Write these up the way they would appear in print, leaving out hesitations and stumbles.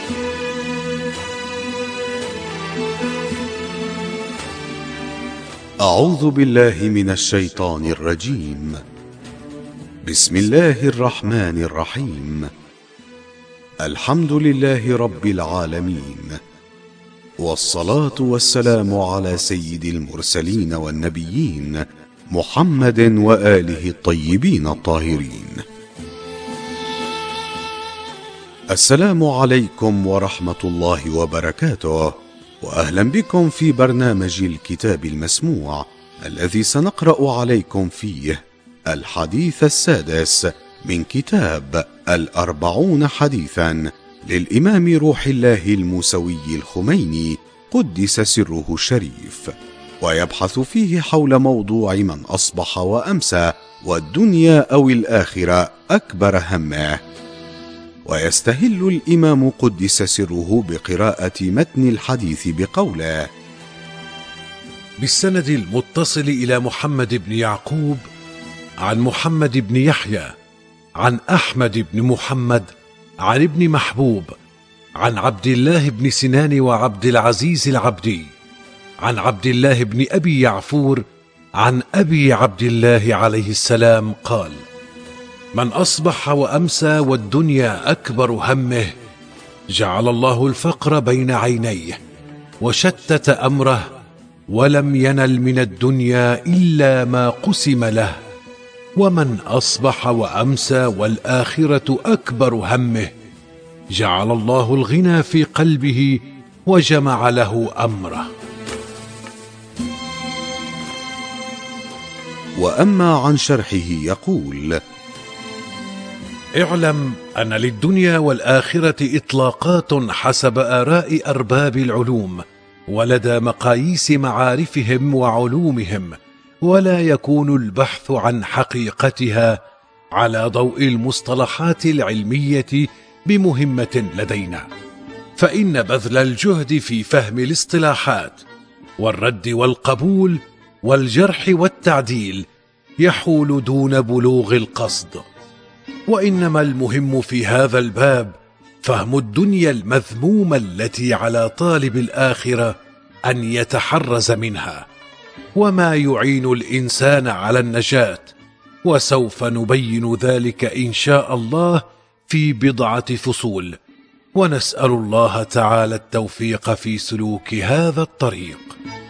أعوذ بالله من الشيطان الرجيم. بسم الله الرحمن الرحيم. الحمد لله رب العالمين، والصلاة والسلام على سيد المرسلين والنبيين محمد وآله الطيبين الطاهرين. السلام عليكم ورحمة الله وبركاته، وأهلا بكم في برنامج الكتاب المسموع الذي سنقرأ عليكم فيه الحديث السادس من كتاب 40 حديثا للإمام روح الله الموسوي الخميني قدس سره الشريف، ويبحث فيه حول موضوع من أصبح وأمسى والدنيا أو الآخرة أكبر همه. ويستهل الإمام قدس سره بقراءة متن الحديث بقوله: بالسند المتصل إلى محمد بن يعقوب عن محمد بن يحيى عن أحمد بن محمد عن ابن محبوب عن عبد الله بن سنان وعبد العزيز العبدي عن عبد الله بن أبي يعفور عن أبي عبد الله عليه السلام قال: من أصبح وأمسى والدنيا أكبر همه جعل الله الفقر بين عينيه وشتت أمره، ولم ينل من الدنيا إلا ما قسم له. ومن أصبح وأمسى والآخرة أكبر همه جعل الله الغنى في قلبه وجمع له أمره. وأما عن شرحه يقول: اعلم أن للدنيا والآخرة إطلاقات حسب آراء أرباب العلوم ولدى مقاييس معارفهم وعلومهم، ولا يكون البحث عن حقيقتها على ضوء المصطلحات العلمية بمهمة لدينا، فإن بذل الجهد في فهم الاصطلاحات والرد والقبول والجرح والتعديل يحول دون بلوغ القصد. وإنما المهم في هذا الباب فهم الدنيا المذمومة التي على طالب الآخرة أن يتحرز منها، وما يعين الإنسان على النجاة، وسوف نبين ذلك إن شاء الله في بضعة فصول، ونسأل الله تعالى التوفيق في سلوك هذا الطريق.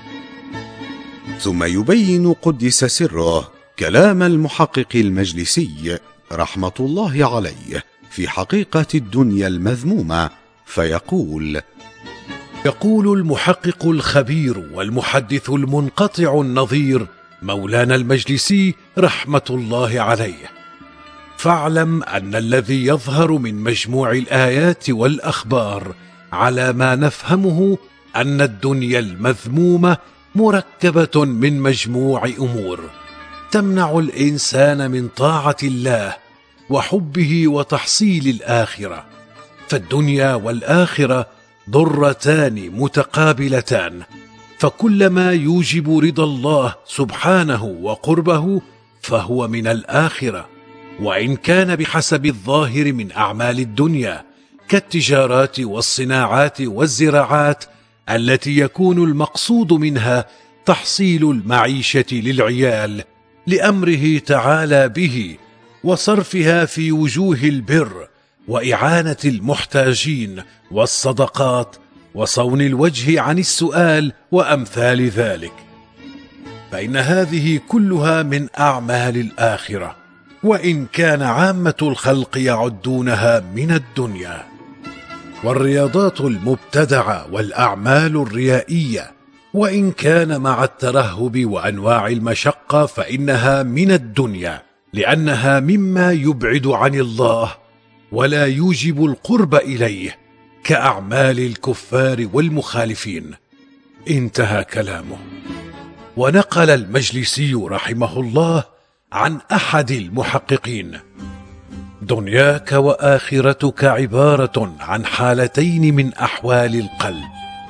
ثم يبين قدس سره كلام المحقق المجلسي رحمة الله عليه في حقيقة الدنيا المذمومة، فيقول: يقول المحقق الخبير والمحدث المنقطع النظير مولانا المجلسي رحمة الله عليه: فاعلم أن الذي يظهر من مجموع الآيات والأخبار على ما نفهمه أن الدنيا المذمومة مركبة من مجموع أمور تمنع الإنسان من طاعة الله وحبه وتحصيل الآخرة، فالدنيا والآخرة ضرتان متقابلتان، فكلما يوجب رضا الله سبحانه وقربه فهو من الآخرة، وإن كان بحسب الظاهر من أعمال الدنيا كالتجارات والصناعات والزراعات التي يكون المقصود منها تحصيل المعيشة للعيال لأمره تعالى به، وصرفها في وجوه البر وإعانة المحتاجين والصدقات وصون الوجه عن السؤال وأمثال ذلك، فإن هذه كلها من أعمال الآخرة، وإن كان عامة الخلق يعدونها من الدنيا. والرياضات المبتدعة والأعمال الريائية وإن كان مع الترهب وأنواع المشقة فإنها من الدنيا، لأنها مما يبعد عن الله ولا يوجب القرب إليه كأعمال الكفار والمخالفين. انتهى كلامه. ونقل المجلسي رحمه الله عن أحد المحققين: دنياك وآخرتك عبارة عن حالتين من أحوال القلب،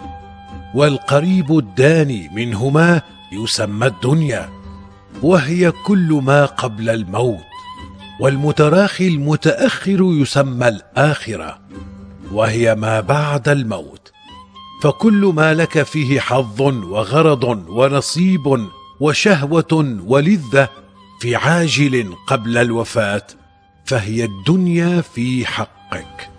والقريب الداني منهما يسمى الدنيا، وهي كل ما قبل الموت، والمتراخي المتأخر يسمى الآخرة. وهي ما بعد الموت. فكل ما لك فيه حظ وغرض ونصيب وشهوة ولذة في عاجل قبل الوفاة فهي الدنيا في حقك.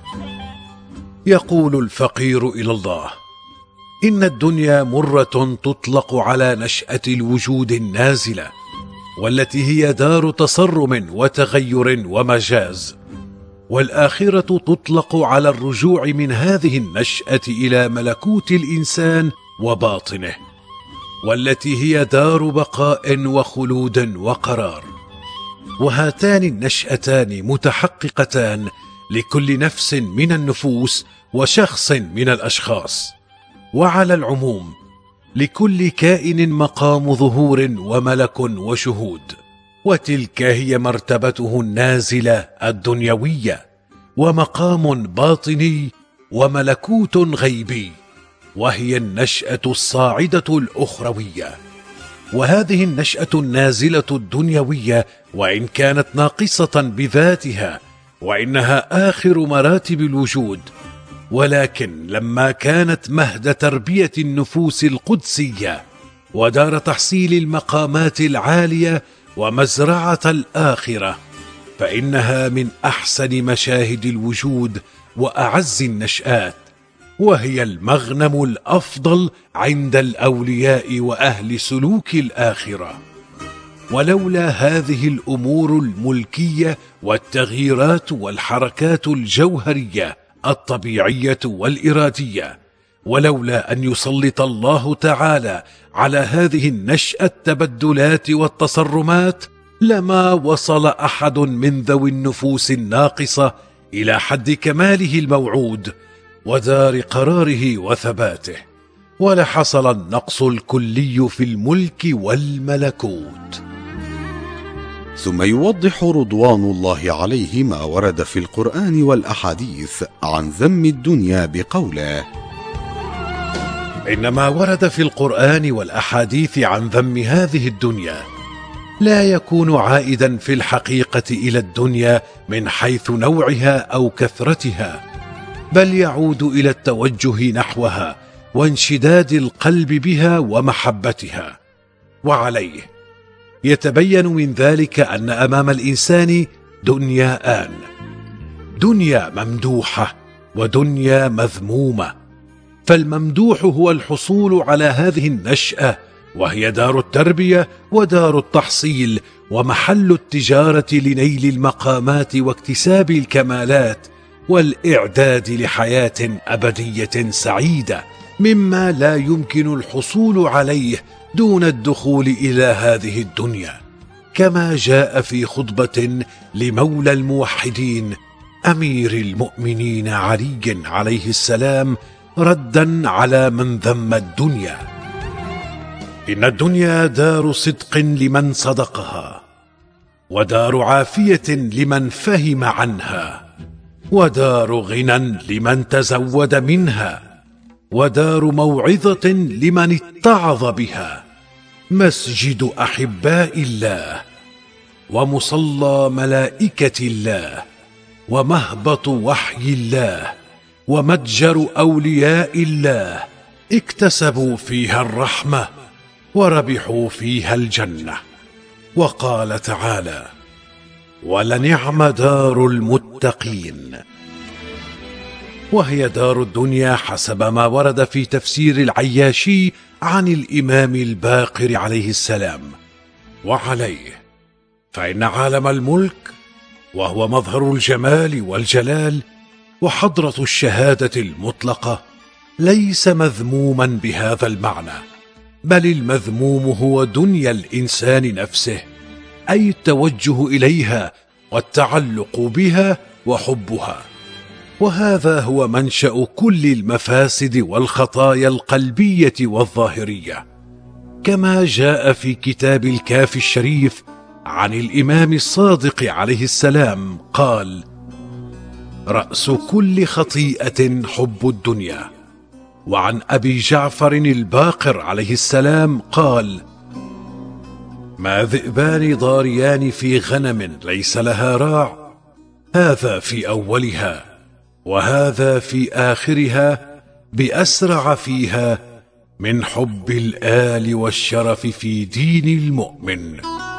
يقول الفقير إلى الله: إن الدنيا مرة تطلق على نشأة الوجود النازلة، والتي هي دار تصرم وتغير ومجاز، والآخرة تطلق على الرجوع من هذه النشأة إلى ملكوت الإنسان وباطنه، والتي هي دار بقاء وخلود وقرار. وهاتان النشأتان متحققتان لكل نفس من النفوس وشخص من الأشخاص، وعلى العموم لكل كائن مقام ظهور وملك وشهود، وتلك هي مرتبته النازلة الدنيوية، ومقام باطني وملكوت غيبي، وهي النشأة الصاعدة الأخروية. وهذه النشأة النازلة الدنيوية وإن كانت ناقصة بذاتها، وإنها آخر مراتب الوجود، ولكن لما كانت مهد تربية النفوس القدسية ودار تحصيل المقامات العالية ومزرعة الآخرة، فإنها من أحسن مشاهد الوجود وأعز النشآت، وهي المغنم الأفضل عند الأولياء وأهل سلوك الآخرة. ولولا هذه الأمور الملكية والتغييرات والحركات الجوهرية الطبيعية والإرادية، ولولا أن يسلط الله تعالى على هذه النشأة التبدلات والتصرمات، لما وصل أحد من ذوي النفوس الناقصة إلى حد كماله الموعود ودار قراره وثباته، ولحصل النقص الكلي في الملك والملكوت. ثم يوضح رضوان الله عليه ما ورد في القرآن والأحاديث عن ذم الدنيا بقوله: إنما ورد في القرآن والأحاديث عن ذم هذه الدنيا لا يكون عائدا في الحقيقة إلى الدنيا من حيث نوعها أو كثرتها، بل يعود إلى التوجه نحوها وانشداد القلب بها ومحبتها. وعليه يتبين من ذلك أن أمام الإنسان دنياان: دنيا ممدوحة ودنيا مذمومة. فالممدوح هو الحصول على هذه النشأة، وهي دار التربية ودار التحصيل ومحل التجارة لنيل المقامات واكتساب الكمالات والإعداد لحياة أبدية سعيدة، مما لا يمكن الحصول عليه دون الدخول إلى هذه الدنيا، كما جاء في خطبة لمولى الموحدين أمير المؤمنين علي عليه السلام ردا على من ذم الدنيا: إن الدنيا دار صدق لمن صدقها، ودار عافية لمن فهم عنها، ودار غنى لمن تزود منها، ودار موعظة لمن اتعظ بها، مسجد أحباء الله، ومصلى ملائكة الله، ومهبط وحي الله، ومتجر أولياء الله، اكتسبوا فيها الرحمة وربحوا فيها الجنة. وقال تعالى: ولنعم دار المتقين. وهي دار الدنيا حسب ما ورد في تفسير العياشي عن الإمام الباقر عليه السلام. وعليه فإن عالم الملك، وهو مظهر الجمال والجلال وحضرة الشهادة المطلقة، ليس مذموما بهذا المعنى، بل المذموم هو دنيا الإنسان نفسه، أي التوجه إليها والتعلق بها وحبها. وهذا هو منشأ كل المفاسد والخطايا القلبية والظاهرية، كما جاء في كتاب الكافي الشريف عن الإمام الصادق عليه السلام قال: رأس كل خطيئة حب الدنيا. وعن أبي جعفر الباقر عليه السلام قال: ما ذئبان ضاريان في غنم ليس لها راع، هذا في أولها، وهذا في آخرها بأسرع فيها من حب الآل والشرف في دين المؤمن.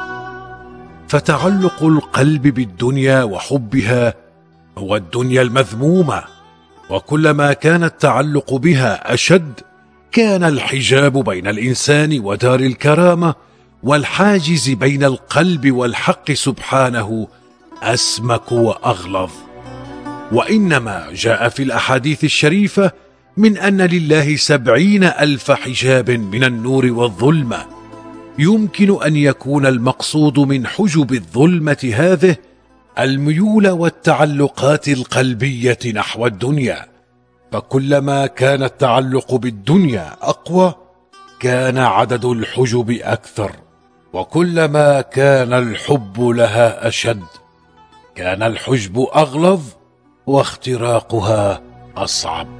فتعلق القلب بالدنيا وحبها هو الدنيا المذمومة، وكلما كان التعلق بها أشد كان الحجاب بين الإنسان ودار الكرامة والحاجز بين القلب والحق سبحانه أسمك وأغلظ. وإنما جاء في الأحاديث الشريفة من أن لله 70,000 حجاب من النور والظلمة. يمكن أن يكون المقصود من حجب الظلمة هذه الميول والتعلقات القلبية نحو الدنيا، فكلما كان التعلق بالدنيا أقوى كان عدد الحجب أكثر، وكلما كان الحب لها أشد كان الحجب أغلظ واختراقها أصعب.